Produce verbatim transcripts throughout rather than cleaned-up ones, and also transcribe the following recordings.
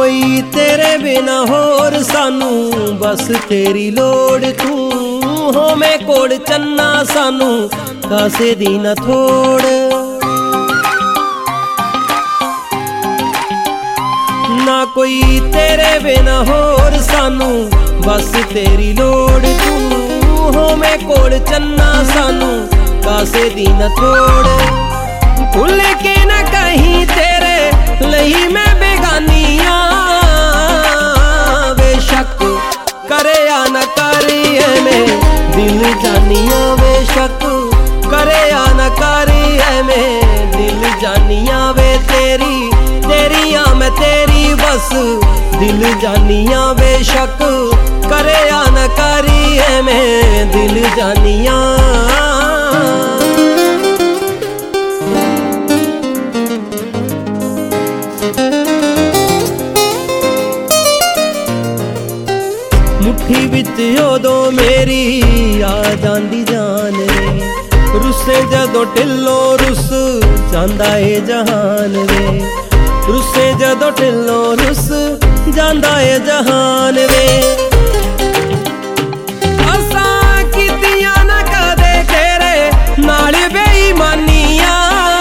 कोई तेरे बिना होर सानू, बस तेरी लोड़ तू होवे कोल चन्ना सानू, कासे दी न थोड़। ना कोई तेरे बिना होर सानू, बस तेरी लोड़ तू होवे कोल चन्ना सानू, कासे दी न थोड़। भुल के न कहीं तेरे लही मैं बेगानिया, बेशक करे या न करे मैं दिल जानिया, बेशक करे या न करे मैं दिल जानिया। वे तेरी तेरिया मैं तेरी बस दिल जानिया, बेशक करे या न करे मैं दिल जानिया। मुट्ठी विच उदों मेरी आ जांदी जान रे, रुसे जदों ढिल्लों रुस जांदा ए जहान रे, रुसे जदों ढिल्लों रुस जांदा ए जहान वे। असां कीतियां ना कदे तेरे नाल बेईमानियां,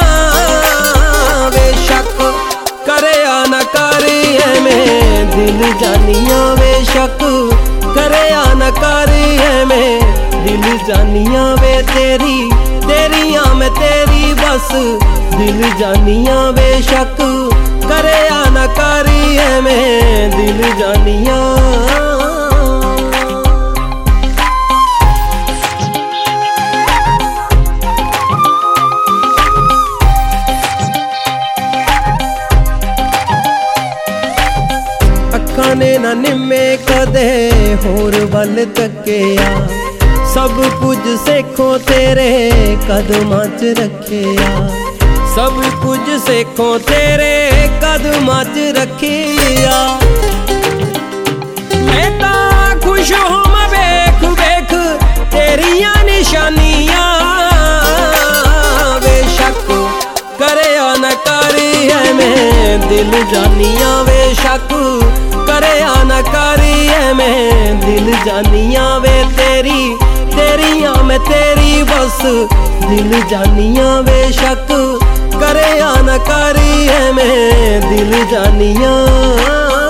बेशक करे या न करे मैं दिल जानिया, बेशक करे या न करे मैं दिल जानिया। वे तेरी तेरिया मैं तेरी बस दिल जानिया, बेशक करे या न करे मैं दिल जानिया। अखां ने ना निम्मे कदे होर वल तकिया, सब कुछ सेखो तेरे कदमां च रखिया, सब कुछ सेखो तेरे कदमां च रखिया। मैं तां खुश होवां वेख वेख तेरियां निशानियां, बेशक करे या न करे मैं दिल जानिया, बेशक करे या न करे मैं दिल जानिया। वे तेरी तेरिया मैं तेरी बस दिल जानिया, बेशक करे या न करे मैं दिल जानिया।